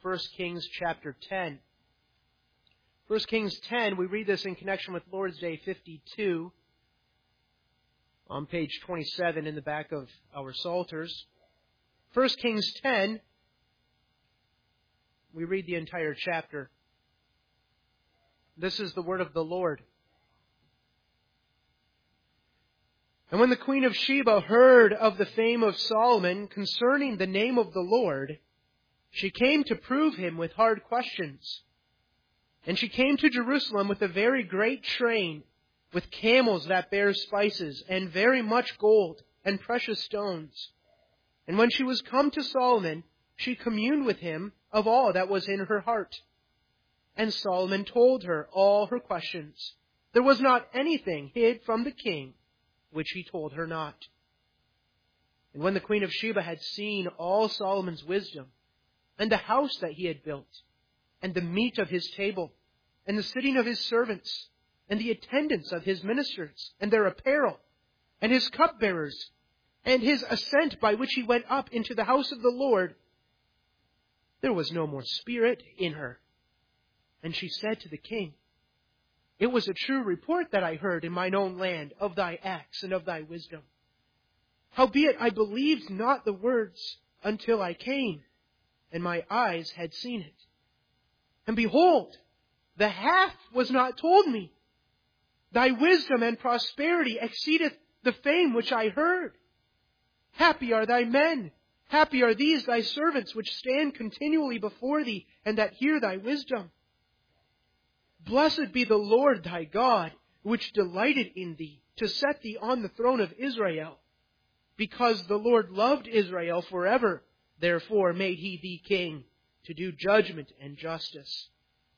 1 Kings chapter 10. 1 Kings 10, we read this in connection with Lord's Day 52 on page 27 in the back of our Psalters. 1 Kings 10, we read the entire chapter. This is the word of the Lord. And when the Queen of Sheba heard of the fame of Solomon concerning the name of the Lord, she came to prove him with hard questions. And she came to Jerusalem with a very great train, with camels that bear spices, and very much gold, and precious stones. And when she was come to Solomon, she communed with him of all that was in her heart. And Solomon told her all her questions. There was not anything hid from the king, which he told her not. And when the Queen of Sheba had seen all Solomon's wisdom, and the house that he had built, and the meat of his table, and the sitting of his servants, and the attendance of his ministers, and their apparel, and his cupbearers, and his ascent by which he went up into the house of the Lord, there was no more spirit in her. And she said to the king, It was a true report that I heard in mine own land of thy acts and of thy wisdom. Howbeit I believed not the words until I came, and my eyes had seen it. And behold, the half was not told me. Thy wisdom and prosperity exceedeth the fame which I heard. Happy are thy men, happy are these thy servants which stand continually before thee, and that hear thy wisdom. Blessed be the Lord thy God, which delighted in thee, to set thee on the throne of Israel. Because the Lord loved Israel forever, therefore made he thee king, to do judgment and justice.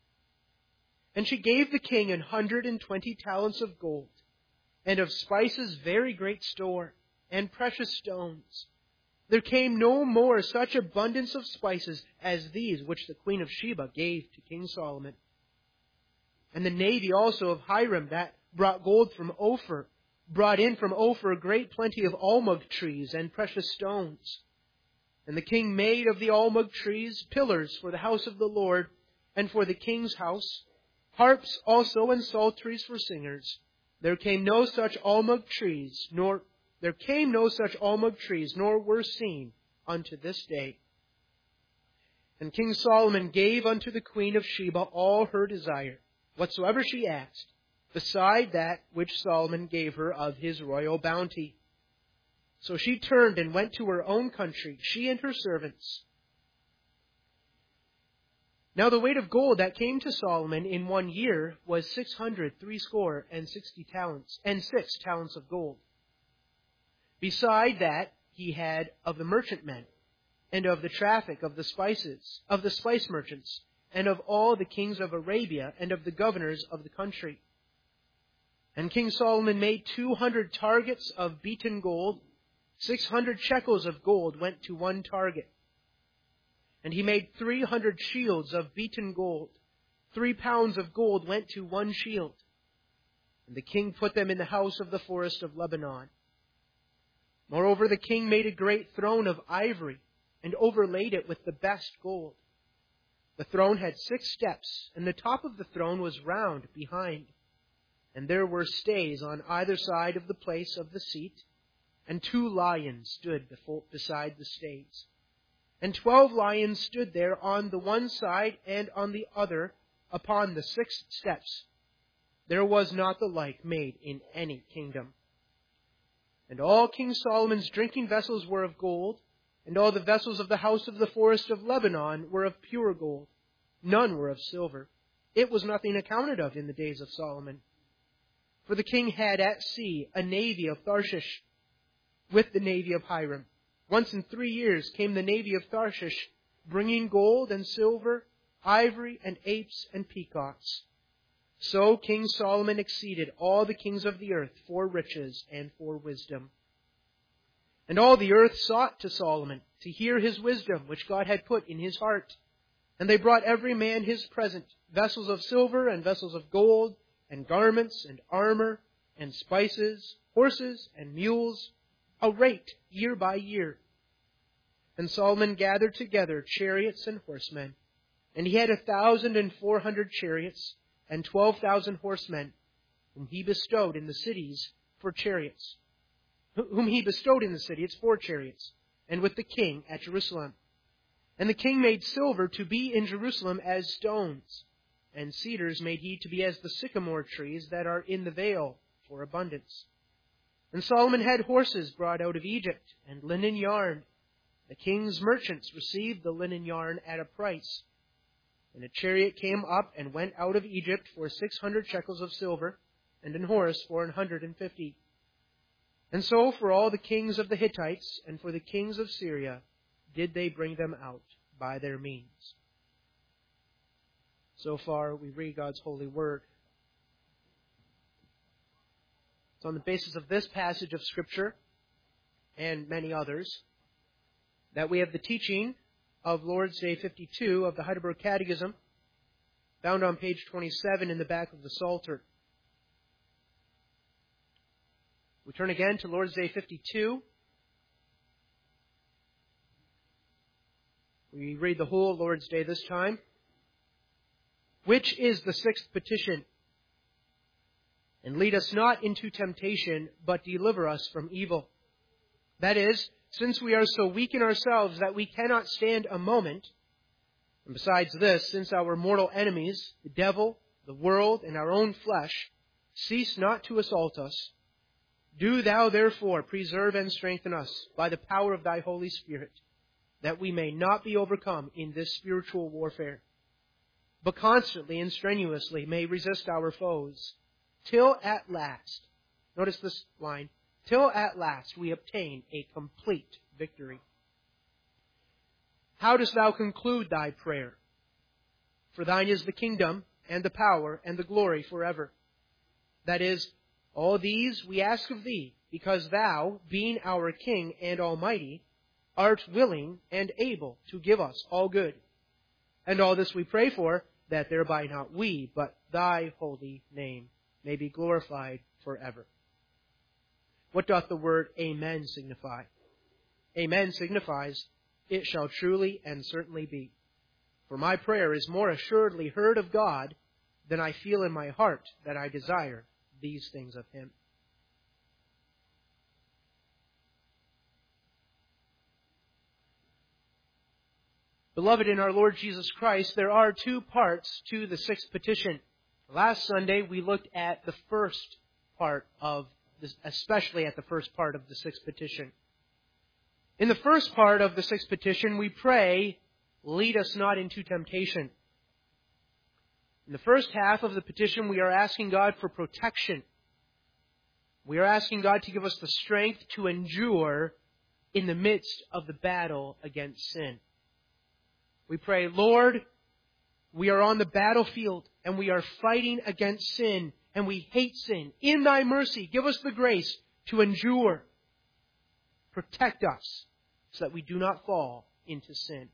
And she gave the king 120 talents of gold, and of spices very great store, and precious stones. There came no more such abundance of spices as these which the Queen of Sheba gave to King Solomon. And the navy also of Hiram that brought gold from Ophir, brought in from Ophir a great plenty of almug trees and precious stones. And the king made of the almug trees pillars for the house of the Lord and for the king's house, harps also and psalteries for singers. There came no such almug trees, nor were seen unto this day. And King Solomon gave unto the Queen of Sheba all her desire, whatsoever she asked, beside that which Solomon gave her of his royal bounty. So she turned and went to her own country, she and her servants. Now the weight of gold that came to Solomon in 1 year was 660 talents, and 6 talents of gold. Beside that he had of the merchantmen, and of the traffic of the spices, of the spice merchants, and of all the kings of Arabia, and of the governors of the country. And King Solomon made 200 targets of beaten gold. 600 shekels of gold went to one target. And he made 300 shields of beaten gold. 3 pounds of gold went to one shield. And the king put them in the house of the forest of Lebanon. Moreover, the king made a great throne of ivory, and overlaid it with the best gold. The throne had 6 steps, and the top of the throne was round behind. And there were stays on either side of the place of the seat, and 2 lions stood beside the stays. And 12 lions stood there on the one side and on the other upon the 6 steps. There was not the like made in any kingdom. And all King Solomon's drinking vessels were of gold, and all the vessels of the house of the forest of Lebanon were of pure gold. None were of silver. It was nothing accounted of in the days of Solomon. For the king had at sea a navy of Tarshish with the navy of Hiram. Once in 3 years came the navy of Tarshish, bringing gold and silver, ivory and apes and peacocks. So King Solomon exceeded all the kings of the earth for riches and for wisdom. And all the earth sought to Solomon to hear his wisdom, which God had put in his heart. And they brought every man his present, vessels of silver and vessels of gold, and garments and armor, and spices, horses and mules, a rate year by year. And Solomon gathered together chariots and horsemen, And he had 1,400 chariots and 12,000 horsemen, whom he bestowed in the cities for chariots. Whom he bestowed in the city, it's for chariots, and with the king at Jerusalem. And the king made silver to be in Jerusalem as stones, and cedars made he to be as the sycamore trees that are in the vale for abundance. And Solomon had horses brought out of Egypt, and linen yarn. The king's merchants received the linen yarn at a price. And a chariot came up and went out of Egypt for 600 shekels of silver, and an horse for 150. And so for all the kings of the Hittites and for the kings of Syria did they bring them out by their means. So far we read God's holy word. It's on the basis of this passage of Scripture and many others that we have the teaching of Lord's Day 52 of the Heidelberg Catechism, found on page 27 in the back of the Psalter. We turn again to Lord's Day 52. We read the whole Lord's Day this time. Which is the sixth petition? And lead us not into temptation, but deliver us from evil. That is, since we are so weak in ourselves that we cannot stand a moment, and besides this, since our mortal enemies, the devil, the world, and our own flesh, cease not to assault us, do thou therefore preserve and strengthen us by the power of thy Holy Spirit, that we may not be overcome in this spiritual warfare, but constantly and strenuously may resist our foes, till at last, notice this line, till at last we obtain a complete victory. How dost thou conclude thy prayer? For thine is the kingdom, and the power, and the glory forever. That is, all these we ask of thee, because thou, being our King and Almighty, art willing and able to give us all good. And all this we pray for, that thereby not we, but thy holy name may be glorified forever. What doth the word Amen signify? Amen signifies, it shall truly and certainly be. For my prayer is more assuredly heard of God than I feel in my heart that I desire these things of Him. Beloved in our Lord Jesus Christ, there are two parts to the sixth petition. Last Sunday we looked at the first part of this, especially at the first part of the sixth petition. In the first part of the sixth petition, we pray, lead us not into temptation. In the first half of the petition, we are asking God for protection. We are asking God to give us the strength to endure in the midst of the battle against sin. We pray, Lord, we are on the battlefield and we are fighting against sin and we hate sin. In thy mercy, give us the grace to endure. Protect us so that we do not fall into sin.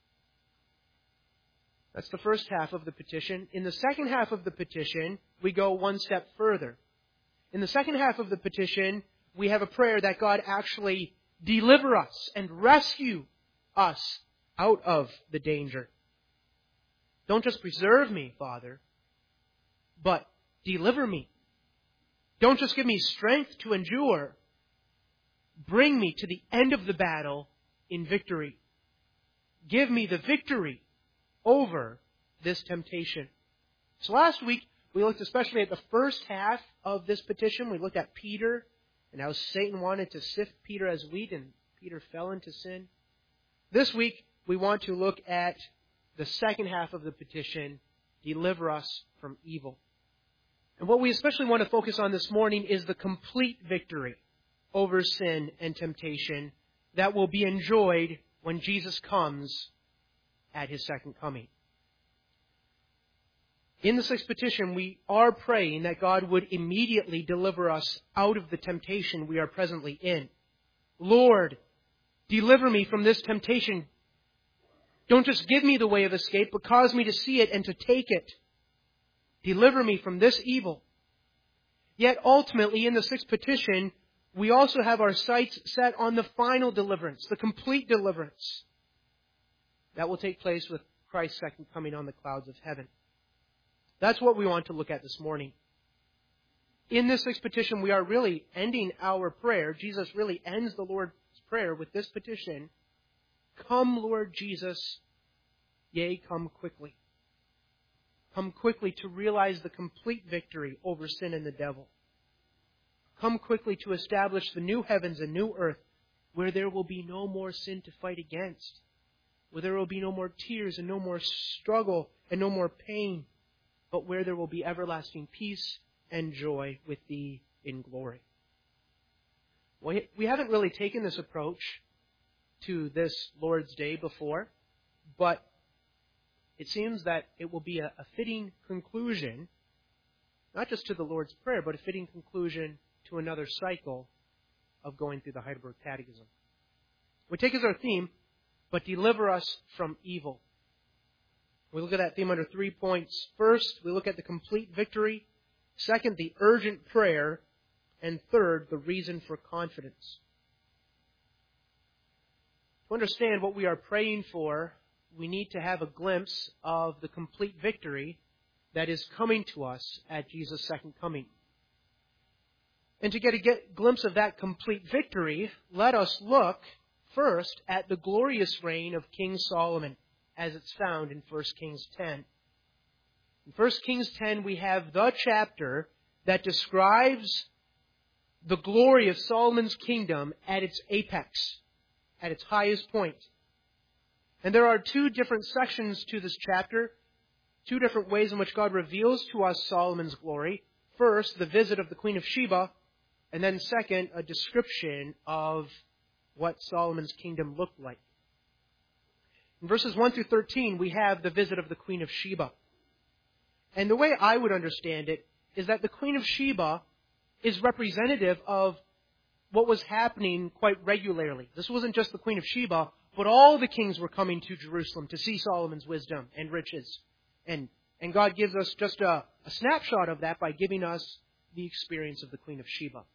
That's the first half of the petition. In the second half of the petition, we go one step further. In the second half of the petition, we have a prayer that God actually deliver us and rescue us out of the danger. Don't just preserve me, Father, but deliver me. Don't just give me strength to endure. Bring me to the end of the battle in victory. Give me the victory over this temptation. So last week, we looked especially at the first half of this petition. We looked at Peter and how Satan wanted to sift Peter as wheat and Peter fell into sin. This week, we want to look at the second half of the petition, deliver us from evil. And what we especially want to focus on this morning is the complete victory over sin and temptation that will be enjoyed when Jesus comes at His second coming. In the sixth petition, we are praying that God would immediately deliver us out of the temptation we are presently in. Lord, deliver me from this temptation. Don't just give me the way of escape, but cause me to see it and to take it. Deliver me from this evil. Yet ultimately, in the sixth petition, we also have our sights set on the final deliverance, the complete deliverance that will take place with Christ's second coming on the clouds of heaven. That's what we want to look at this morning. In this sixth petition, we are really ending our prayer. Jesus really ends the Lord's Prayer with this petition: Come, Lord Jesus, yea, come quickly. Come quickly to realize the complete victory over sin and the devil. Come quickly to establish the new heavens and new earth, where there will be no more sin to fight against, where there will be no more tears and no more struggle and no more pain, but where there will be everlasting peace and joy with Thee in glory. We haven't really taken this approach to this Lord's Day before, but it seems that it will be a fitting conclusion, not just to the Lord's Prayer, but a fitting conclusion to another cycle of going through the Heidelberg Catechism. We take as our theme, but deliver us from evil. We look at that theme under 3 points. First, we look at the complete victory. Second, the urgent prayer. And third, the reason for confidence. To understand what we are praying for, we need to have a glimpse of the complete victory that is coming to us at Jesus' second coming. And to get a glimpse of that complete victory, let us look first at the glorious reign of King Solomon, as it's found in 1 Kings 10. In 1 Kings 10, we have the chapter that describes the glory of Solomon's kingdom at its apex, at its highest point. And there are two different sections to this chapter, two different ways in which God reveals to us Solomon's glory. First, the visit of the Queen of Sheba, and then second, a description of what Solomon's kingdom looked like. In verses 1 through 13, we have the visit of the Queen of Sheba. And the way I would understand it is that the Queen of Sheba is representative of what was happening quite regularly. This wasn't just the Queen of Sheba, but all the kings were coming to Jerusalem to see Solomon's wisdom and riches. And God gives us just a snapshot of that by giving us the experience of the Queen of Sheba.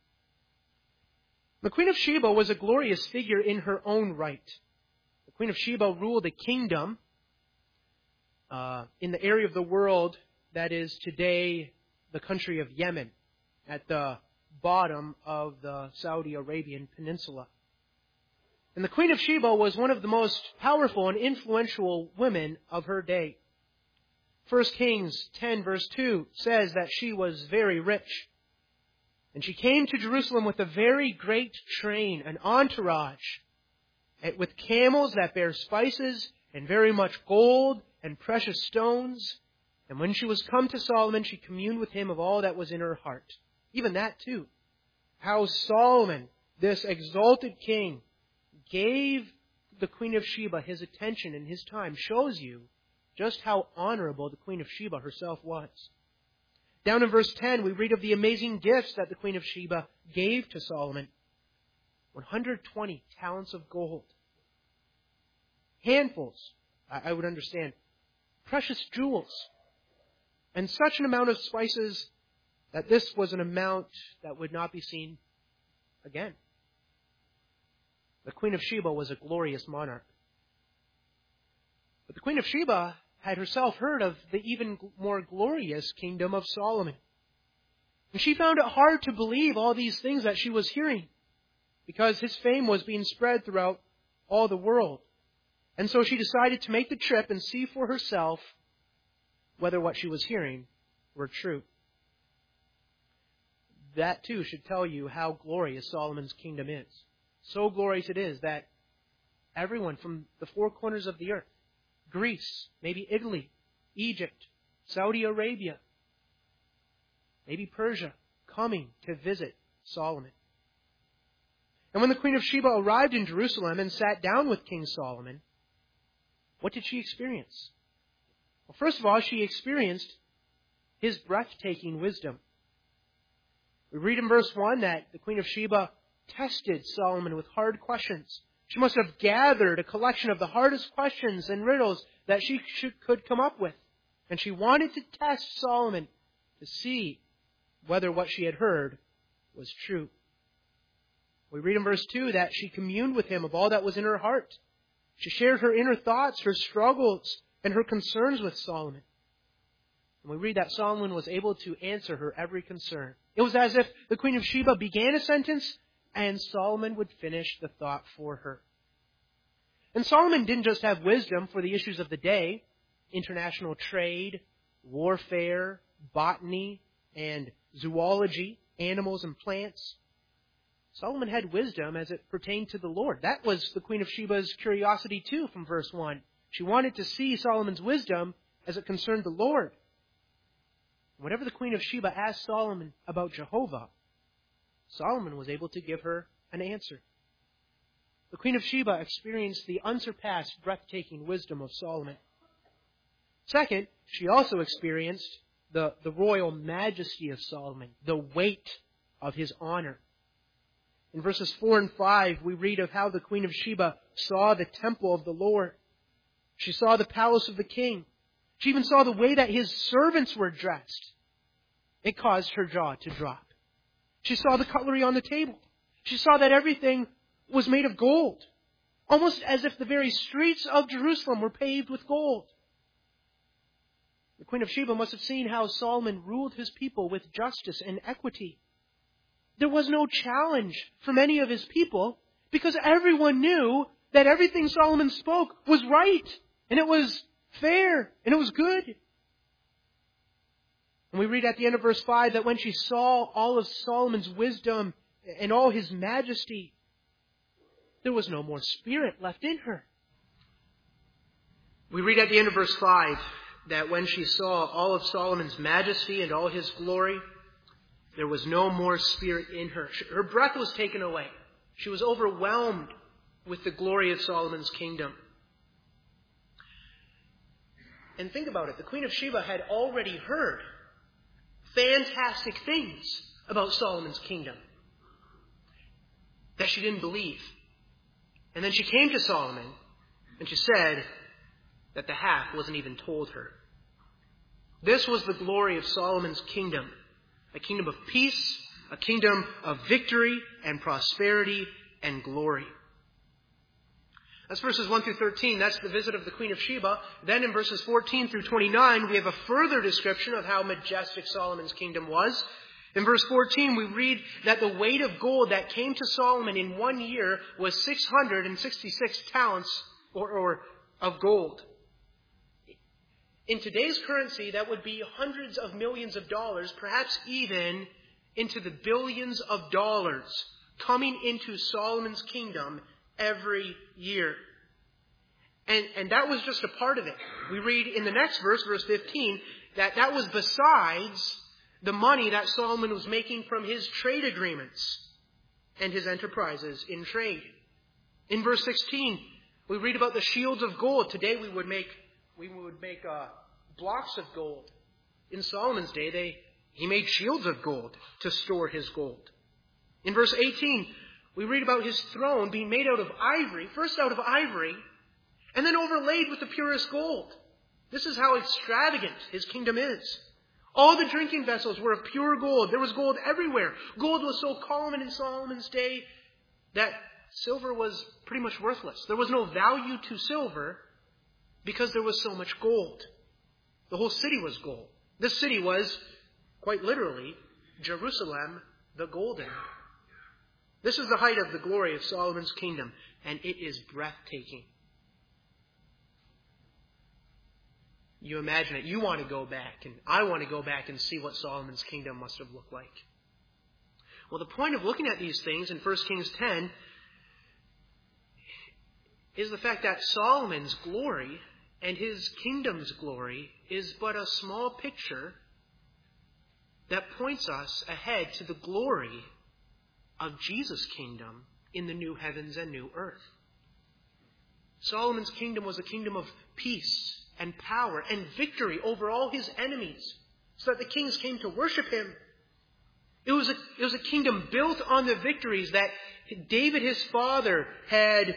The Queen of Sheba was a glorious figure in her own right. The Queen of Sheba ruled a kingdom in the area of the world that is today the country of Yemen, at the bottom of the Saudi Arabian peninsula. And the Queen of Sheba was one of the most powerful and influential women of her day. 1 Kings 10 verse 2 says that she was very rich. And she came to Jerusalem with a very great train, an entourage, with camels that bear spices and very much gold and precious stones. And when she was come to Solomon, she communed with him of all that was in her heart. Even that too. How Solomon, this exalted king, gave the Queen of Sheba his attention and his time shows you just how honorable the Queen of Sheba herself was. Down in verse 10, we read of the amazing gifts that the Queen of Sheba gave to Solomon. 120 talents of gold. Handfuls, I would understand, precious jewels. And such an amount of spices that this was an amount that would not be seen again. The Queen of Sheba was a glorious monarch. But the Queen of Sheba had herself heard of the even more glorious kingdom of Solomon. And she found it hard to believe all these things that she was hearing, because his fame was being spread throughout all the world. And so she decided to make the trip and see for herself whether what she was hearing were true. That too should tell you how glorious Solomon's kingdom is. So glorious it is that everyone from the four corners of the earth, Greece, maybe Italy, Egypt, Saudi Arabia, maybe Persia, coming to visit Solomon. And when the Queen of Sheba arrived in Jerusalem and sat down with King Solomon, what did she experience? Well, first of all, she experienced his breathtaking wisdom. We read in verse 1 that the Queen of Sheba tested Solomon with hard questions. She must have gathered a collection of the hardest questions and riddles that she could come up with. And she wanted to test Solomon to see whether what she had heard was true. We read in verse 2 that she communed with him of all that was in her heart. She shared her inner thoughts, her struggles, and her concerns with Solomon. And we read that Solomon was able to answer her every concern. It was as if the Queen of Sheba began a sentence and Solomon would finish the thought for her. And Solomon didn't just have wisdom for the issues of the day, international trade, warfare, botany, and zoology, animals and plants. Solomon had wisdom as it pertained to the Lord. That was the Queen of Sheba's curiosity too from verse 1. She wanted to see Solomon's wisdom as it concerned the Lord. Whenever the Queen of Sheba asked Solomon about Jehovah, Solomon was able to give her an answer. The Queen of Sheba experienced the unsurpassed, breathtaking wisdom of Solomon. Second, she also experienced the royal majesty of Solomon, the weight of his honor. In verses 4 and 5, we read of how the Queen of Sheba saw the temple of the Lord. She saw the palace of the king. She even saw the way that his servants were dressed. It caused her jaw to drop. She saw the cutlery on the table. She saw that everything was made of gold, almost as if the very streets of Jerusalem were paved with gold. The Queen of Sheba must have seen how Solomon ruled his people with justice and equity. There was no challenge from any of his people because everyone knew that everything Solomon spoke was right and it was fair and it was good. And we read at the end of verse 5 that when she saw all of Solomon's wisdom and all his majesty, there was no more spirit left in her. We read at the end of verse 5 that when she saw all of Solomon's majesty and all his glory, there was no more spirit in her. Her breath was taken away. She was overwhelmed with the glory of Solomon's kingdom. And think about it. The Queen of Sheba had already heard fantastic things about Solomon's kingdom that she didn't believe. And then she came to Solomon and she said that the half wasn't even told her. This was the glory of Solomon's kingdom. A kingdom of peace, a kingdom of victory and prosperity and glory. That's verses 1 through 13. That's the visit of the Queen of Sheba. Then in verses 14 through 29, we have a further description of how majestic Solomon's kingdom was. In verse 14, we read that the weight of gold that came to Solomon in 1 year was 666 talents of gold. In today's currency, that would be hundreds of millions of dollars, perhaps even into the billions of dollars coming into Solomon's kingdom every year. And that was just a part of it. We read in the next verse, verse 15, that was besides the money that Solomon was making from his trade agreements and his enterprises in trade. In verse 16, we read about the shields of gold. Today we would make blocks of gold. In Solomon's day, he made shields of gold to store his gold. In verse 18, we read about his throne being made out of ivory, first out of ivory, and then overlaid with the purest gold. This is how extravagant his kingdom is. All the drinking vessels were of pure gold. There was gold everywhere. Gold was so common in Solomon's day that silver was pretty much worthless. There was no value to silver because there was so much gold. The whole city was gold. This city was, quite literally, Jerusalem the Golden. This is the height of the glory of Solomon's kingdom, and it is breathtaking. You imagine it. You want to go back, and I want to go back and see what Solomon's kingdom must have looked like. Well, the point of looking at these things in 1 Kings 10 is the fact that Solomon's glory and his kingdom's glory is but a small picture that points us ahead to the glory of Jesus' kingdom in the new heavens and new earth. Solomon's kingdom was a kingdom of peace and power and victory over all his enemies, so that the kings came to worship him. It was a kingdom built on the victories that David his father had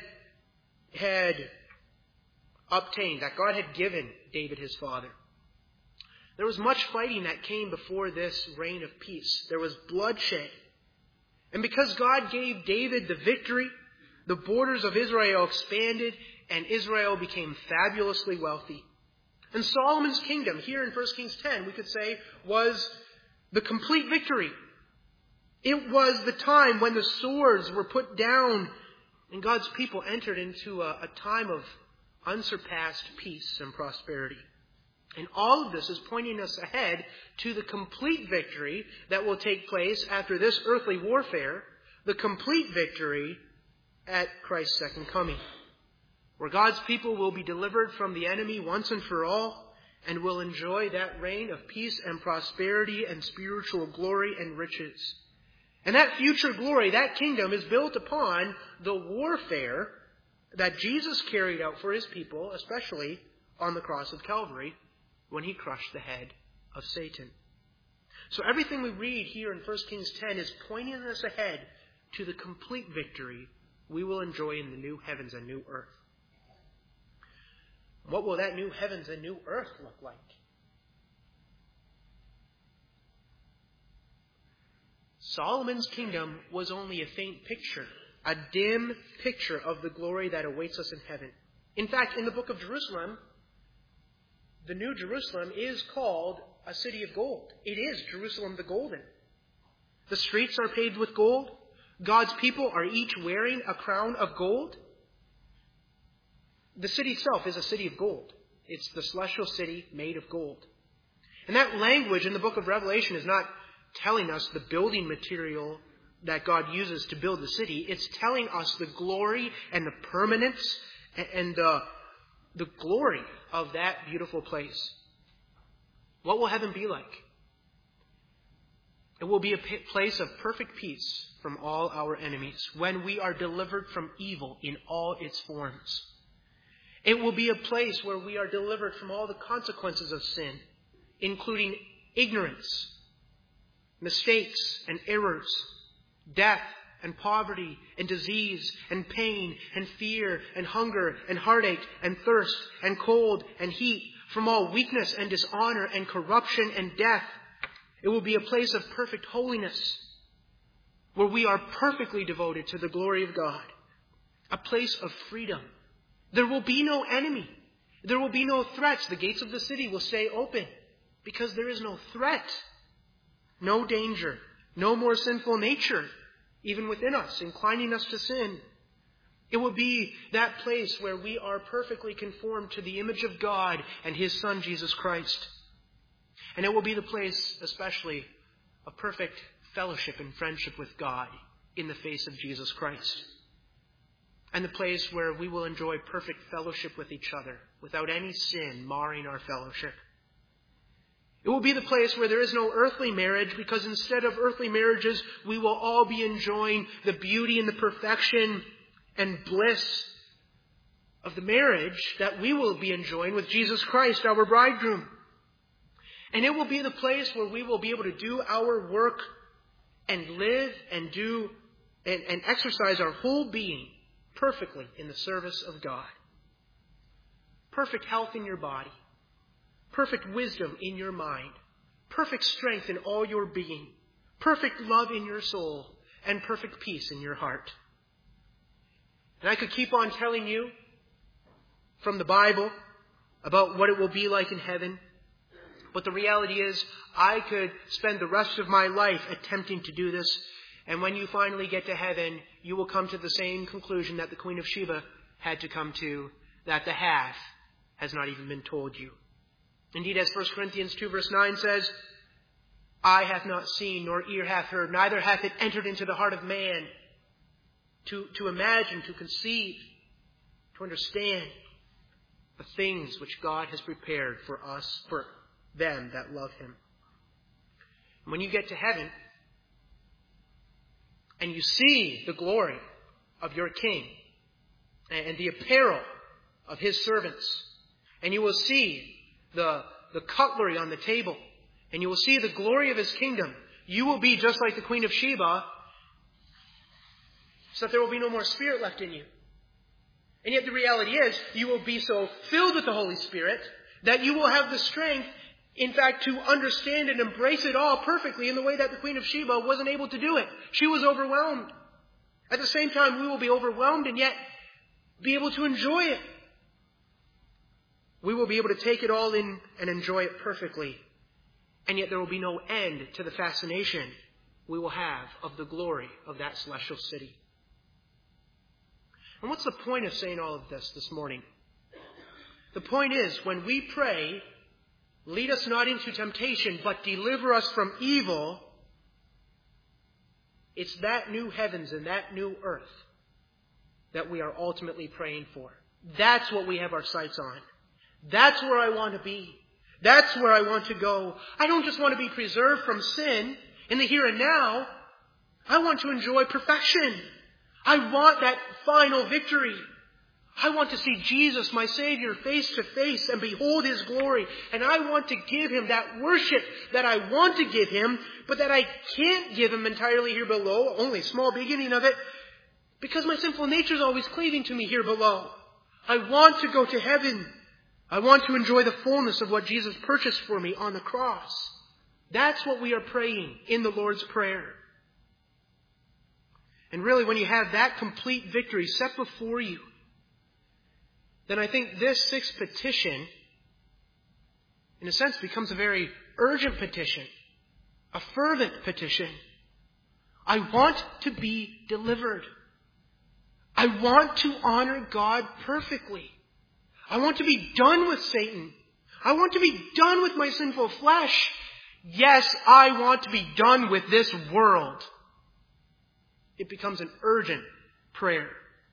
obtained, that God had given David his father. There was much fighting that came before this reign of peace. There was bloodshed. And because God gave David the victory, the borders of Israel expanded and Israel became fabulously wealthy. And Solomon's kingdom, here in 1 Kings 10, we could say, was the complete victory. It was the time when the swords were put down and God's people entered into a time of unsurpassed peace and prosperity. And all of this is pointing us ahead to the complete victory that will take place after this earthly warfare, the complete victory at Christ's second coming, where God's people will be delivered from the enemy once and for all and will enjoy that reign of peace and prosperity and spiritual glory and riches. And that future glory, that kingdom, is built upon the warfare that Jesus carried out for his people, especially on the cross of Calvary, when he crushed the head of Satan. So everything we read here in 1 Kings 10 is pointing us ahead to the complete victory we will enjoy in the new heavens and new earth. What will that new heavens and new earth look like? Solomon's kingdom was only a faint picture, a dim picture of the glory that awaits us in heaven. In fact, in the book of Jerusalem, the New Jerusalem is called a city of gold. It is Jerusalem the Golden. The streets are paved with gold. God's people are each wearing a crown of gold. The city itself is a city of gold. It's the celestial city made of gold. And that language in the book of Revelation is not telling us the building material that God uses to build the city. It's telling us the glory and the permanence and the glory of that beautiful place. What will heaven be like? It will be a place of perfect peace from all our enemies when we are delivered from evil in all its forms. It will be a place where we are delivered from all the consequences of sin, including ignorance, mistakes and errors, death and poverty and disease and pain and fear and hunger and heartache and thirst and cold and heat, from all weakness and dishonor and corruption and death. It will be a place of perfect holiness where we are perfectly devoted to the glory of God. A place of freedom. There will be no enemy. There will be no threats. The gates of the city will stay open because there is no threat, no danger, no more sinful nature, even within us, inclining us to sin. It will be that place where we are perfectly conformed to the image of God and his Son, Jesus Christ. And it will be the place, especially, of perfect fellowship and friendship with God in the face of Jesus Christ. And the place where we will enjoy perfect fellowship with each other without any sin marring our fellowship. It will be the place where there is no earthly marriage, because instead of earthly marriages, we will all be enjoying the beauty and the perfection and bliss of the marriage that we will be enjoying with Jesus Christ, our bridegroom. And it will be the place where we will be able to do our work and live and do and exercise our whole being perfectly in the service of God. Perfect health in your body. Perfect wisdom in your mind. Perfect strength in all your being. Perfect love in your soul. And perfect peace in your heart. And I could keep on telling you from the Bible about what it will be like in heaven. But the reality is, I could spend the rest of my life attempting to do this. And when you finally get to heaven, you will come to the same conclusion that the Queen of Sheba had to come to, that the half has not even been told you. Indeed, as 1 Corinthians 2 verse 9 says, eye hath not seen, nor ear hath heard, neither hath it entered into the heart of man to imagine, to conceive, to understand the things which God has prepared for us, for them that love him. When you get to heaven and you see the glory of your King and the apparel of his servants, and you will see the cutlery on the table, and you will see the glory of his kingdom, you will be just like the Queen of Sheba, so that there will be no more spirit left in you. And yet the reality is, you will be so filled with the Holy Spirit that you will have the strength, in fact, to understand and embrace it all perfectly in the way that the Queen of Sheba wasn't able to do it. She was overwhelmed. At the same time, we will be overwhelmed and yet be able to enjoy it. We will be able to take it all in and enjoy it perfectly. And yet there will be no end to the fascination we will have of the glory of that celestial city. And what's the point of saying all of this morning? The point is, when we pray, lead us not into temptation, but deliver us from evil, it's that new heavens and that new earth that we are ultimately praying for. That's what we have our sights on. That's where I want to be. That's where I want to go. I don't just want to be preserved from sin in the here and now. I want to enjoy perfection. I want that final victory. I want to see Jesus, my Savior, face to face and behold His glory. And I want to give Him that worship that I want to give Him, but that I can't give Him entirely here below, only a small beginning of it, because my sinful nature is always cleaving to me here below. I want to go to heaven. I want to enjoy the fullness of what Jesus purchased for me on the cross. That's what we are praying in the Lord's Prayer. And really, when you have that complete victory set before you, then I think this sixth petition, in a sense, becomes a very urgent petition, a fervent petition. I want to be delivered. I want to honor God perfectly. I want to be done with Satan. I want to be done with my sinful flesh. Yes, I want to be done with this world. It becomes an urgent prayer.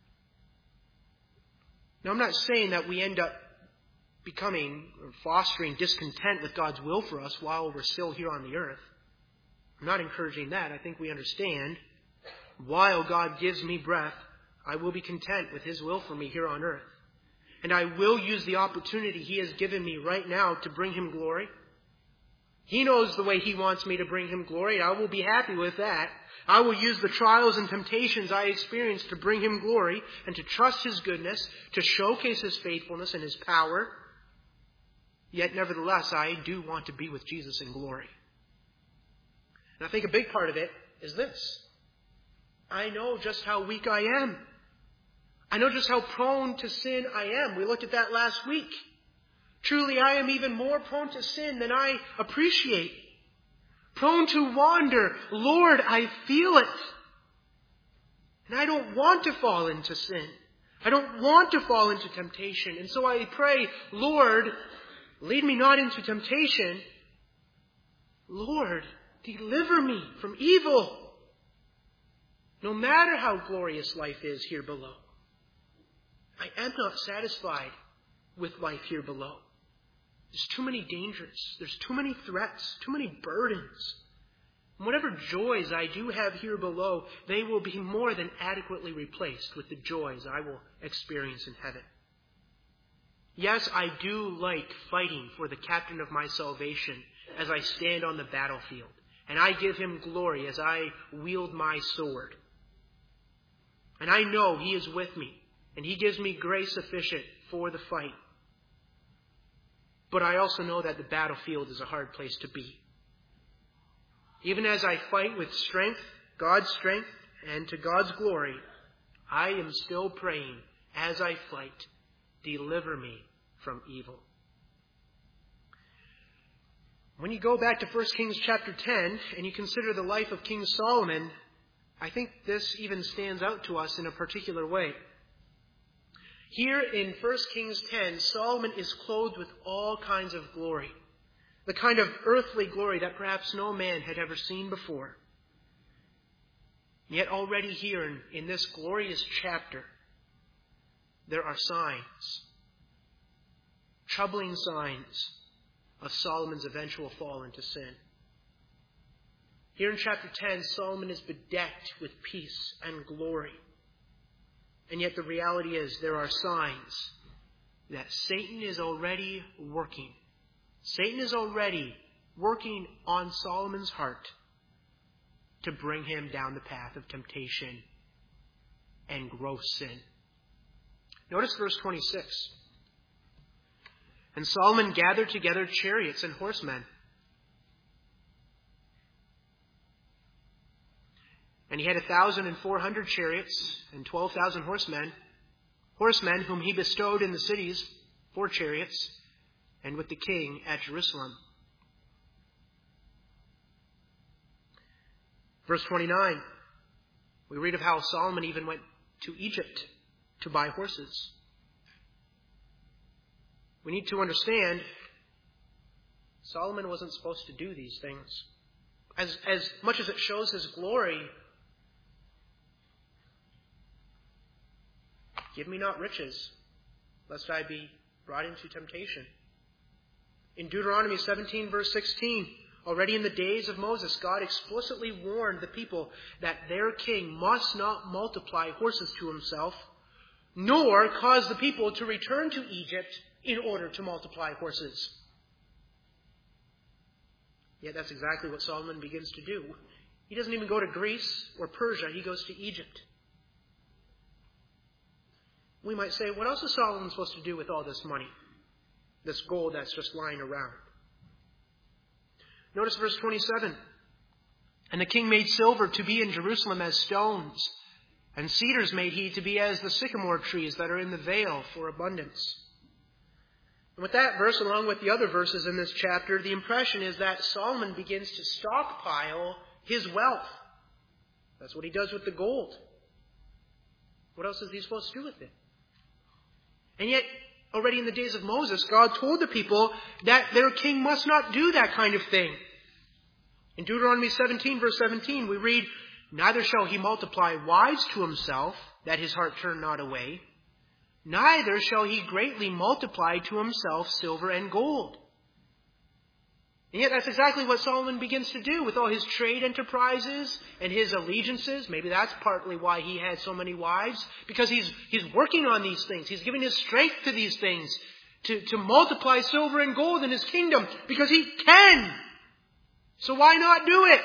Now, I'm not saying that we end up becoming or fostering discontent with God's will for us while we're still here on the earth. I'm not encouraging that. I think we understand. While God gives me breath, I will be content with His will for me here on earth. And I will use the opportunity He has given me right now to bring Him glory. He knows the way He wants me to bring Him glory. I will be happy with that. I will use the trials and temptations I experience to bring Him glory and to trust His goodness, to showcase His faithfulness and His power. Yet, nevertheless, I do want to be with Jesus in glory. And I think a big part of it is this. I know just how weak I am. I know just how prone to sin I am. We looked at that last week. Truly, I am even more prone to sin than I appreciate. Prone to wander. Lord, I feel it. And I don't want to fall into sin. I don't want to fall into temptation. And so I pray, Lord, lead me not into temptation. Lord, deliver me from evil. No matter how glorious life is here below, I am not satisfied with life here below. There's too many dangers. There's too many threats, too many burdens. And whatever joys I do have here below, they will be more than adequately replaced with the joys I will experience in heaven. Yes, I do like fighting for the captain of my salvation as I stand on the battlefield. And I give Him glory as I wield my sword. And I know He is with me. And He gives me grace sufficient for the fight. But I also know that the battlefield is a hard place to be. Even as I fight with strength, God's strength, and to God's glory, I am still praying as I fight, deliver me from evil. When you go back to 1 Kings chapter 10 and you consider the life of King Solomon, I think this even stands out to us in a particular way. Here in 1 Kings 10, Solomon is clothed with all kinds of glory. The kind of earthly glory that perhaps no man had ever seen before. Yet already here in this glorious chapter, there are signs, troubling signs of Solomon's eventual fall into sin. Here in chapter 10, Solomon is bedecked with peace and glory. And yet the reality is there are signs that Satan is already working. Satan is already working on Solomon's heart to bring him down the path of temptation and gross sin. Notice verse 26. And Solomon gathered together chariots and horsemen. And he had 1,400 chariots and 12,000 horsemen whom he bestowed in the cities for chariots, and with the king at Jerusalem. Verse 29, we read of how Solomon even went to Egypt to buy horses. We need to understand Solomon wasn't supposed to do these things. As much as it shows his glory, give me not riches, lest I be brought into temptation. In Deuteronomy 17, verse 16, already in the days of Moses, God explicitly warned the people that their king must not multiply horses to himself, nor cause the people to return to Egypt in order to multiply horses. Yet that's exactly what Solomon begins to do. He doesn't even go to Greece or Persia. He goes to Egypt. We might say, what else is Solomon supposed to do with all this money? This gold that's just lying around. Notice verse 27. And the king made silver to be in Jerusalem as stones, and cedars made he to be as the sycamore trees that are in the vale for abundance. And with that verse, along with the other verses in this chapter, the impression is that Solomon begins to stockpile his wealth. That's what he does with the gold. What else is he supposed to do with it? And yet, already in the days of Moses, God told the people that their king must not do that kind of thing. In Deuteronomy 17, verse 17, we read, neither shall he multiply wives to himself, that his heart turn not away. Neither shall he greatly multiply to himself silver and gold. And yet that's exactly what Solomon begins to do with all his trade enterprises and his allegiances. Maybe that's partly why he had so many wives, because he's working on these things. He's giving his strength to these things to multiply silver and gold in his kingdom, because he can. So why not do it?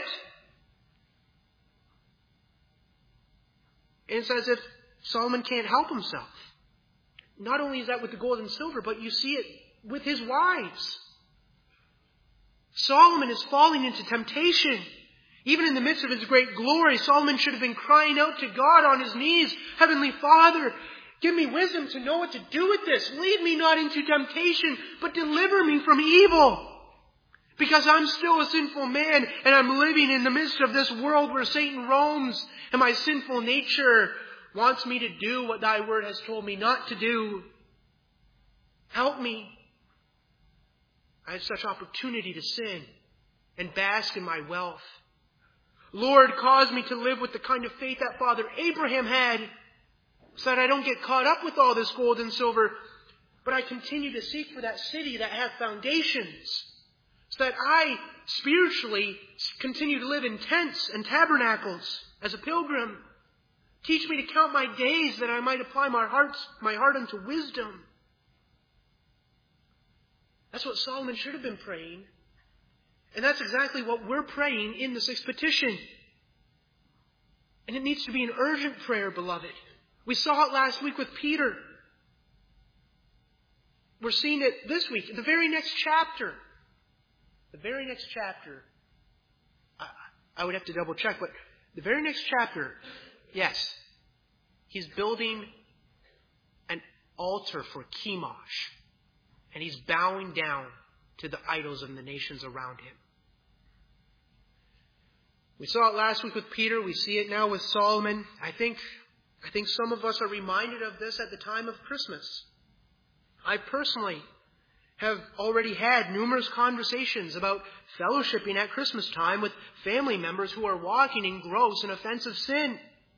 And it's as if Solomon can't help himself. Not only is that with the gold and silver, but you see it with his wives. Solomon is falling into temptation. Even in the midst of his great glory, Solomon should have been crying out to God on his knees, Heavenly Father, give me wisdom to know what to do with this. Lead me not into temptation, but deliver me from evil. Because I'm still a sinful man, and I'm living in the midst of this world where Satan roams, and my sinful nature wants me to do what thy word has told me not to do. Help me. I have such opportunity to sin and bask in my wealth. Lord, cause me to live with the kind of faith that Father Abraham had, so that I don't get caught up with all this gold and silver, but I continue to seek for that city that has foundations, so that I spiritually continue to live in tents and tabernacles as a pilgrim. Teach me to count my days, that I might apply my heart unto wisdom. That's what Solomon should have been praying. And that's exactly what we're praying in the sixth petition. And it needs to be an urgent prayer, beloved. We saw it last week with Peter. We're seeing it this week, the very next chapter. The very next chapter. I would have to double check, but the very next chapter, yes, he's building an altar for Chemosh. And he's bowing down to the idols of the nations around him. We saw it last week with Peter. We see it now with Solomon. I think some of us are reminded of this at the time of Christmas. I personally have already had numerous conversations about fellowshipping at Christmas time with family members who are walking in gross and offensive sin.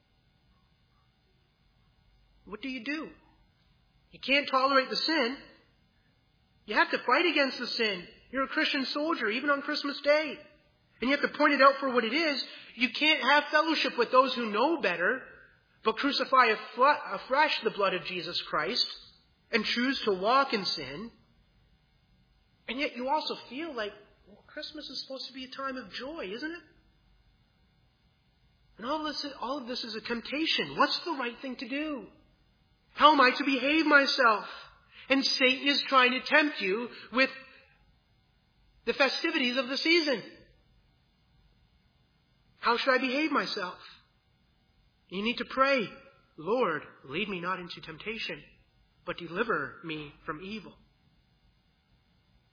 What do? You can't tolerate the sin. You have to fight against the sin. You're a Christian soldier, even on Christmas Day. And you have to point it out for what it is. You can't have fellowship with those who know better, but crucify afresh the blood of Jesus Christ and choose to walk in sin. And yet you also feel like, well, Christmas is supposed to be a time of joy, isn't it? And all of this is a temptation. What's the right thing to do? How am I to behave myself? And Satan is trying to tempt you with the festivities of the season. How should I behave myself? You need to pray, Lord, lead me not into temptation, but deliver me from evil.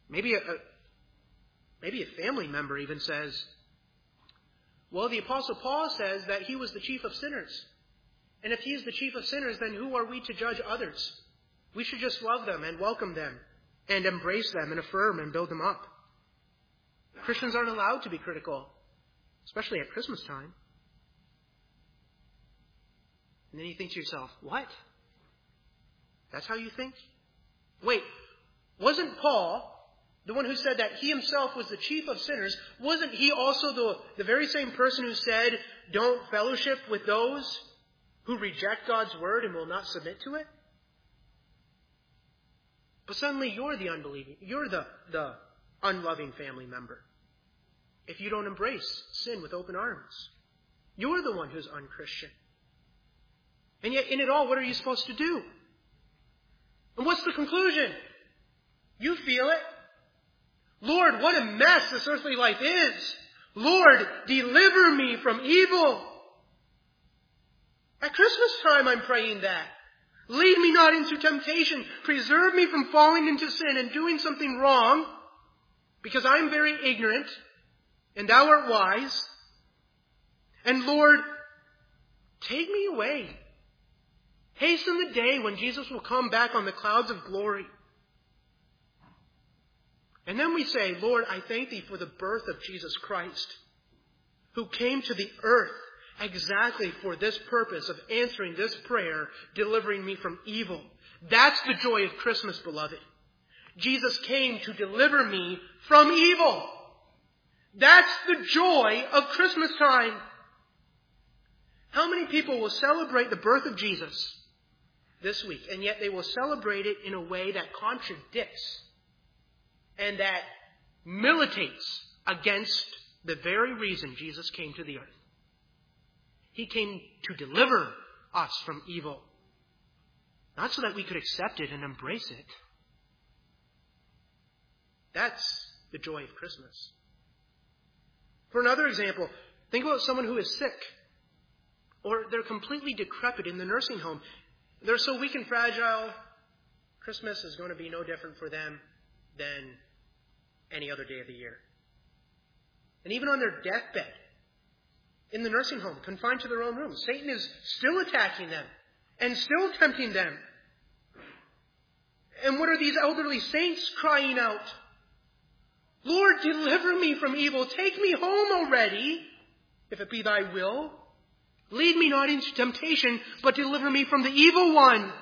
Maybe a family member even says, well, the Apostle Paul says that he was the chief of sinners. And if he is the chief of sinners, then who are we to judge others? We should just love them and welcome them and embrace them and affirm and build them up. Christians aren't allowed to be critical, especially at Christmas time. And then you think to yourself, what? That's how you think? Wait, wasn't Paul, the one who said that he himself was the chief of sinners, wasn't he also the very same person who said, don't fellowship with those who reject God's word and will not submit to it? But suddenly you're the unbelieving, you're the unloving family member. If you don't embrace sin with open arms, you're the one who's unchristian. And yet in it all, what are you supposed to do? And what's the conclusion? You feel it. Lord, what a mess this earthly life is. Lord, deliver me from evil. At Christmas time, I'm praying that. Lead me not into temptation. Preserve me from falling into sin and doing something wrong, because I'm very ignorant, and thou art wise. And Lord, take me away. Hasten the day when Jesus will come back on the clouds of glory. And then we say, Lord, I thank thee for the birth of Jesus Christ, who came to the earth exactly for this purpose of answering this prayer, delivering me from evil. That's the joy of Christmas, beloved. Jesus came to deliver me from evil. That's the joy of Christmas time. How many people will celebrate the birth of Jesus this week, and yet they will celebrate it in a way that contradicts and that militates against the very reason Jesus came to the earth? He came to deliver us from evil, not so that we could accept it and embrace it. That's the joy of Christmas. For another example, think about someone who is sick, or they're completely decrepit in the nursing home. They're so weak and fragile, Christmas is going to be no different for them than any other day of the year. And even on their deathbed, in the nursing home, confined to their own room, Satan is still attacking them and still tempting them. And what are these elderly saints crying out? Lord, deliver me from evil. Take me home already, if it be thy will. Lead me not into temptation, but deliver me from the evil one.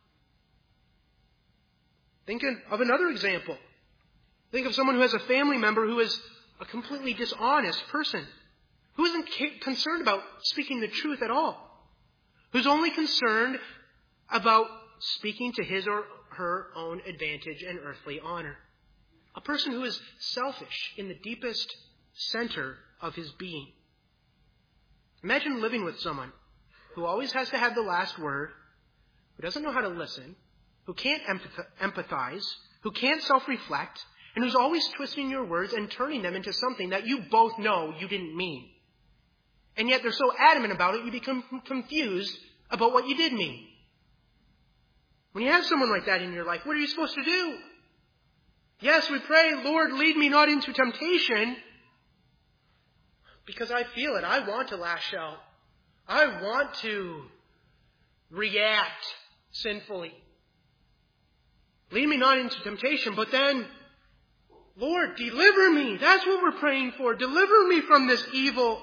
Think of another example. Think of someone who has a family member who is a completely dishonest person, who isn't concerned about speaking the truth at all, who's only concerned about speaking to his or her own advantage and earthly honor. A person who is selfish in the deepest center of his being. Imagine living with someone who always has to have the last word, who doesn't know how to listen, who can't empathize, who can't self-reflect, and who's always twisting your words and turning them into something that you both know you didn't mean. And yet they're so adamant about it, you become confused about what you did mean. When you have someone like that in your life, what are you supposed to do? Yes, we pray, Lord, lead me not into temptation, because I feel it. I want to lash out. I want to react sinfully. Lead me not into temptation, but then, Lord, deliver me. That's what we're praying for. Deliver me from this evil.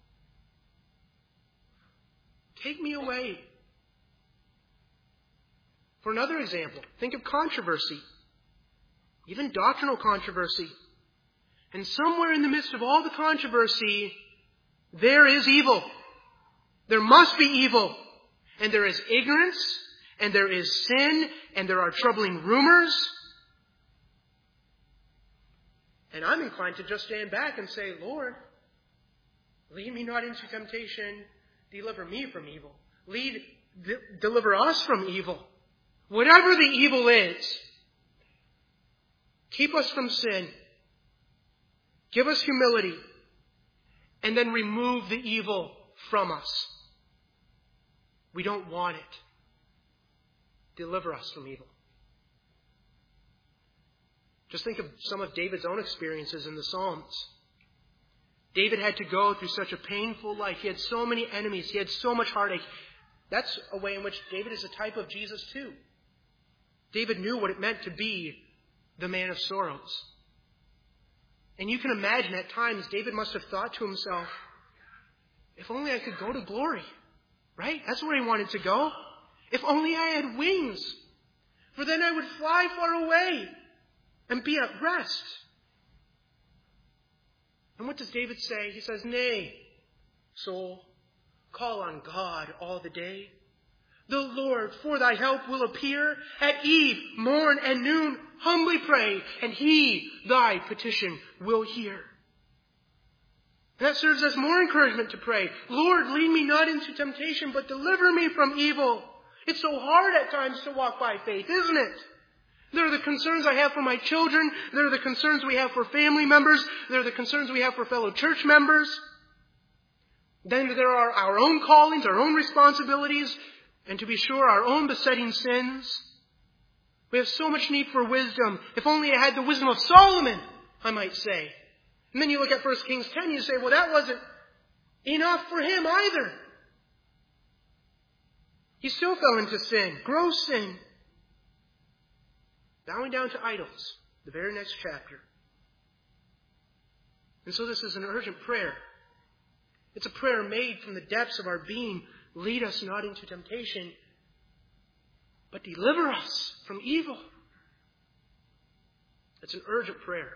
Take me away. For another example, think of controversy, even doctrinal controversy. And somewhere in the midst of all the controversy, there is evil. There must be evil. And there is ignorance, and there is sin, and there are troubling rumors. And I'm inclined to just stand back and say, Lord, lead me not into temptation, deliver me from evil. Deliver us from evil. Whatever the evil is, keep us from sin. Give us humility, and then remove the evil from us. We don't want it. Deliver us from evil. Just think of some of David's own experiences in the Psalms. David had to go through such a painful life. He had so many enemies. He had so much heartache. That's a way in which David is a type of Jesus too. David knew what it meant to be the man of sorrows. And you can imagine at times David must have thought to himself, if only I could go to glory, right? That's where he wanted to go. If only I had wings, for then I would fly far away and be at rest. And what does David say? He says, nay, soul, call on God all the day. The Lord for thy help will appear. At eve, morn, and noon, humbly pray, and he thy petition will hear. And that serves as more encouragement to pray. Lord, lead me not into temptation, but deliver me from evil. It's so hard at times to walk by faith, isn't it? There are the concerns I have for my children. There are the concerns we have for family members. There are the concerns we have for fellow church members. Then there are our own callings, our own responsibilities, and to be sure, our own besetting sins. We have so much need for wisdom. If only I had the wisdom of Solomon, I might say. And then you look at 1 Kings 10, you say, well, that wasn't enough for him either. He still fell into sin, gross sin. Bowing down to idols, the very next chapter. And so this is an urgent prayer. It's a prayer made from the depths of our being. Lead us not into temptation, but deliver us from evil. It's an urgent prayer.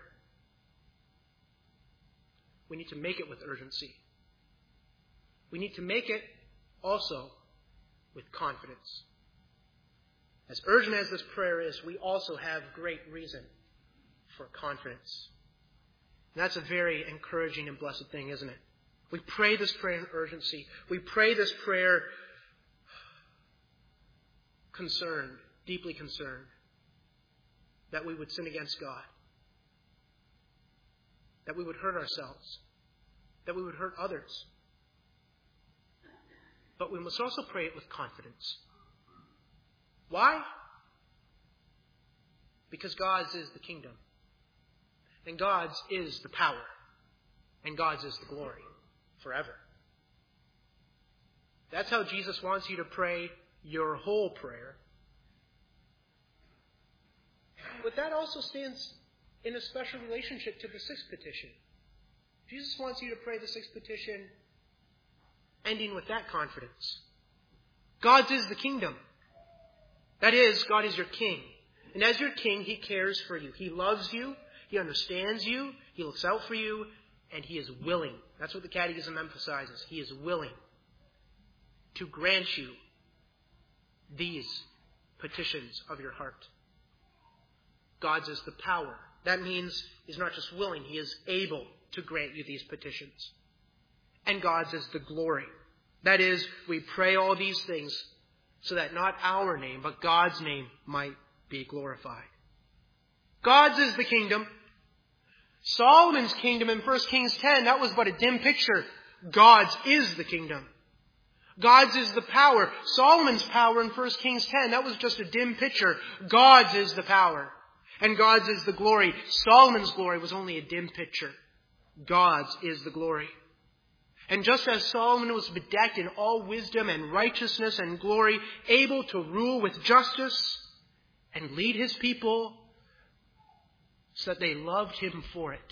We need to make it with urgency. We need to make it also with confidence. As urgent as this prayer is, we also have great reason for confidence. And that's a very encouraging and blessed thing, isn't it? We pray this prayer in urgency. We pray this prayer concerned, deeply concerned, that we would sin against God, that we would hurt ourselves, that we would hurt others. But we must also pray it with confidence. Why? Because God's is the kingdom, and God's is the power, and God's is the glory forever. That's how Jesus wants you to pray your whole prayer. But that also stands in a special relationship to the sixth petition. Jesus wants you to pray the sixth petition ending with that confidence. God's is the kingdom. That is, God is your king. And as your king, he cares for you. He loves you. He understands you. He looks out for you. And he is willing. That's what the Catechism emphasizes. He is willing to grant you these petitions of your heart. God's is the power. That means he's not just willing, he is able to grant you these petitions. And God's is the glory. That is, we pray all these things so that not our name, but God's name might be glorified. God's is the kingdom. Solomon's kingdom in 1 Kings 10, that was but a dim picture. God's is the kingdom. God's is the power. Solomon's power in 1 Kings 10, that was just a dim picture. God's is the power. And God's is the glory. Solomon's glory was only a dim picture. God's is the glory. And just as Solomon was bedecked in all wisdom and righteousness and glory, able to rule with justice and lead his people so that they loved him for it,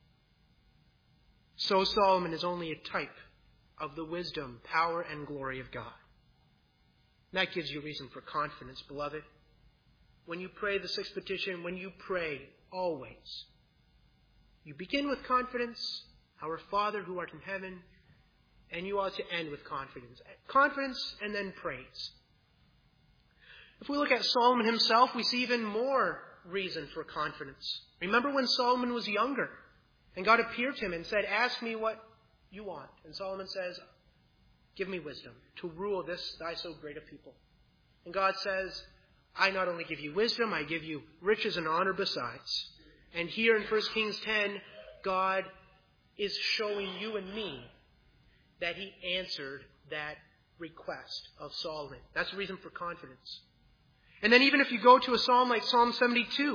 so Solomon is only a type of the wisdom, power, and glory of God. And that gives you reason for confidence, beloved. When you pray the sixth petition, when you pray always, you begin with confidence, our Father who art in heaven, and you ought to end with confidence. Confidence and then praise. If we look at Solomon himself, we see even more reason for confidence. Remember when Solomon was younger and God appeared to him and said, ask me what you want. And Solomon says, give me wisdom to rule this thy so great a people. And God says, I not only give you wisdom, I give you riches and honor besides. And here in 1 Kings 10, God is showing you and me that he answered that request of Solomon. That's a reason for confidence. And then even if you go to a psalm like Psalm 72,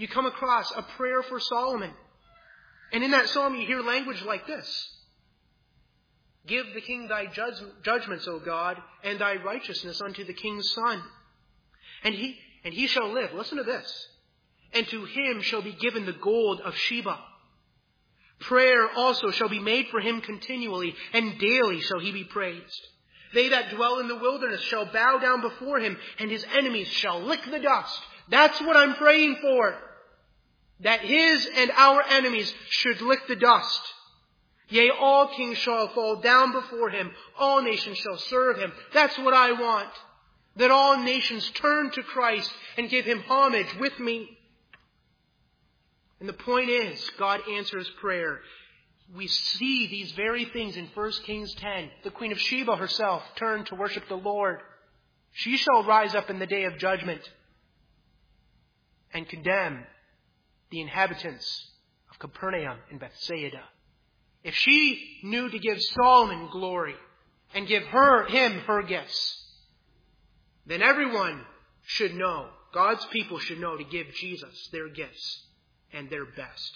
you come across a prayer for Solomon. And in that psalm you hear language like this. Give the king thy judgments, O God, and thy righteousness unto the king's son. And he shall live. Listen to this. And to him shall be given the gold of Sheba. Prayer also shall be made for him continually, and daily shall he be praised. They that dwell in the wilderness shall bow down before him, and his enemies shall lick the dust. That's what I'm praying for. That his and our enemies should lick the dust. Yea, all kings shall fall down before him. All nations shall serve him. That's what I want. That all nations turn to Christ and give him homage with me. And the point is, God answers prayer. We see these very things in 1 Kings 10. The Queen of Sheba herself turned to worship the Lord. She shall rise up in the day of judgment and condemn the inhabitants of Capernaum and Bethsaida. If she knew to give Solomon glory and give him her gifts, then everyone should know, God's people should know to give Jesus their gifts and their best.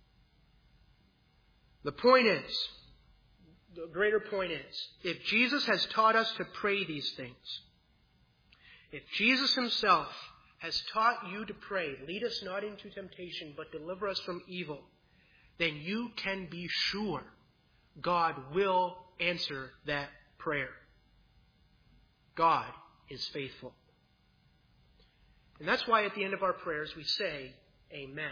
The greater point is, if Jesus has taught us to pray these things, if Jesus himself has taught you to pray, lead us not into temptation, but deliver us from evil, then you can be sure God will answer that prayer. God is faithful. And that's why at the end of our prayers we say, Amen.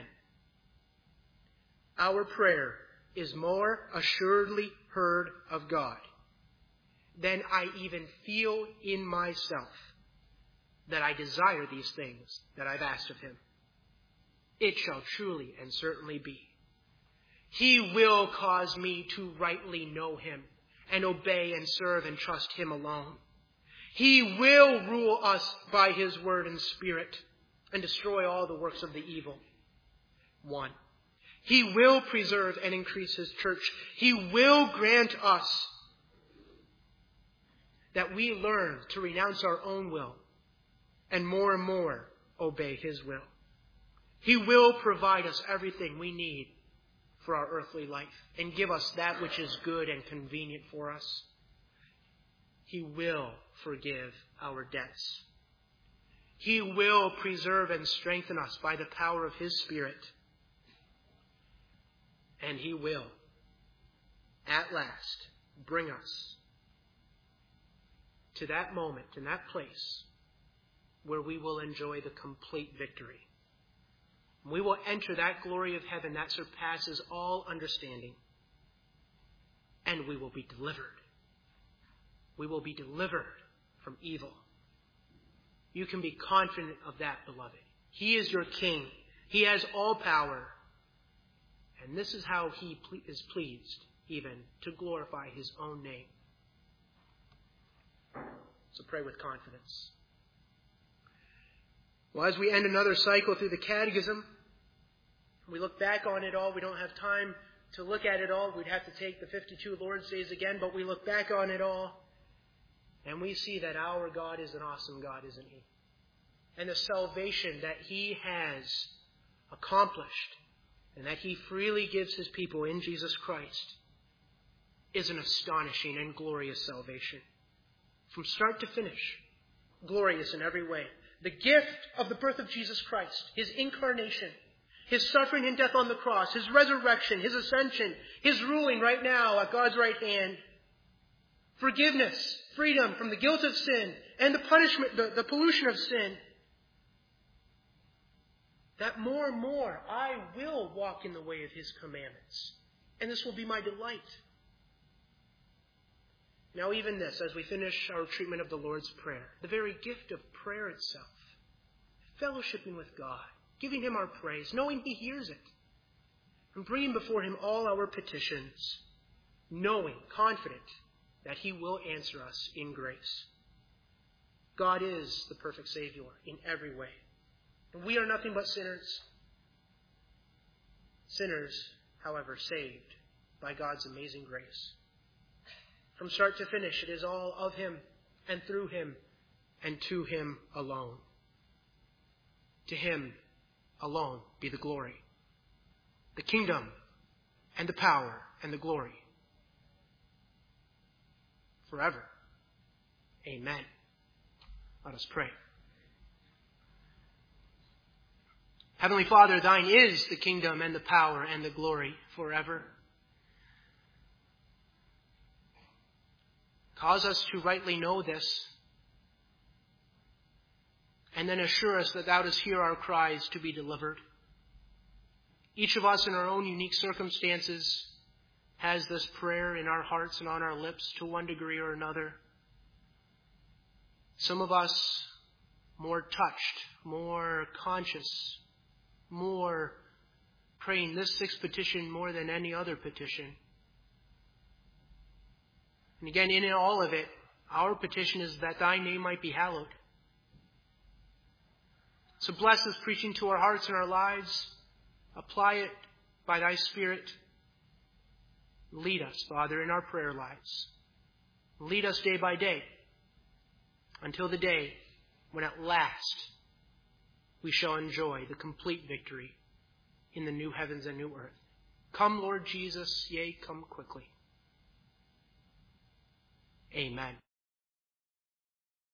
Our prayer is more assuredly heard of God than I even feel in myself that I desire these things that I've asked of him. It shall truly and certainly be. He will cause me to rightly know him and obey and serve and trust him alone. He will rule us by his word and spirit and destroy all the works of the evil one. He will preserve and increase his church. He will grant us that we learn to renounce our own will and more obey his will. He will provide us everything we need for our earthly life and give us that which is good and convenient for us. He will forgive our debts. He will preserve and strengthen us by the power of his Spirit. And he will, at last, bring us to that moment, in that place, where we will enjoy the complete victory. We will enter that glory of heaven that surpasses all understanding. And we will be delivered. We will be delivered from evil. You can be confident of that, beloved. He is your King. He has all power. And this is how he is pleased, even to glorify his own name. So pray with confidence. Well, as we end another cycle through the Catechism, we look back on it all. We don't have time to look at it all. We'd have to take the 52 Lord's Days again, but we look back on it all, and we see that our God is an awesome God, isn't he? And the salvation that he has accomplished and that he freely gives his people in Jesus Christ is an astonishing and glorious salvation. From start to finish, glorious in every way. The gift of the birth of Jesus Christ, his incarnation, his suffering and death on the cross, his resurrection, his ascension, his ruling right now at God's right hand, forgiveness, freedom from the guilt of sin and the punishment, the pollution of sin, that more and more I will walk in the way of his commandments. And this will be my delight. Now even this, as we finish our treatment of the Lord's Prayer, the very gift of prayer itself, fellowshipping with God, giving him our praise, knowing he hears it, and bringing before him all our petitions, knowing, confident, that he will answer us in grace. God is the perfect Savior in every way. And we are nothing but sinners. Sinners, however, saved by God's amazing grace. From start to finish, it is all of him and through him and to him alone. To him alone be the glory, the kingdom and the power and the glory forever. Amen. Let us pray. Heavenly Father, thine is the kingdom and the power and the glory forever. Cause us to rightly know this, and then assure us that thou dost hear our cries to be delivered. Each of us in our own unique circumstances has this prayer in our hearts and on our lips to one degree or another. Some of us more touched, more conscious, more praying this sixth petition more than any other petition. And again, in all of it, our petition is that thy name might be hallowed. So bless this preaching to our hearts and our lives. Apply it by thy Spirit. Lead us, Father, in our prayer lives. Lead us day by day until the day when at last we shall enjoy the complete victory in the new heavens and new earth. Come, Lord Jesus, yea, come quickly. Amen.